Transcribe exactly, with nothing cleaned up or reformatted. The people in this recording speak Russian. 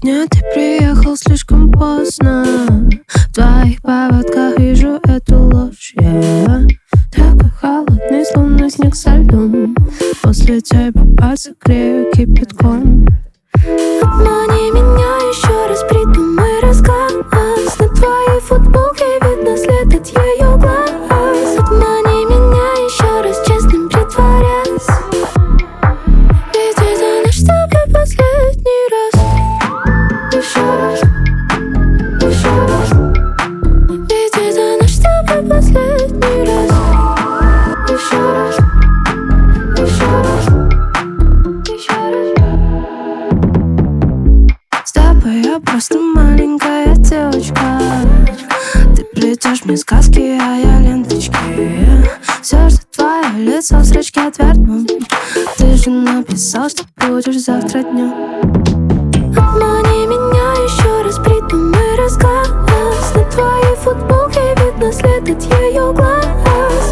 Сегодня ты приехал слишком поздно. В твоих повадках вижу эту ложь. Я такой холодный, словно снег со льдом. После тебя пальцы грею кипятком. Обмани меня еще раз, придумай рассказ. На твоей футболке видно след от ее глаз. Обмани меня еще раз, честным притворясь. Ведь это наш с тобой последний раз. Еще раз, еще раз. Ведь это наш с тобой последний раз. Еще раз, еще раз, еще раз. С тобой я просто маленькая девочка. Ты плетешь мне сказки, а я ленточки. Все, что твое лицо в строчке отвергну. Ты же написал, что будешь завтра днем. Обмани меня еще раз, придумай рассказ. На твоей футболке видно след от ее глаз.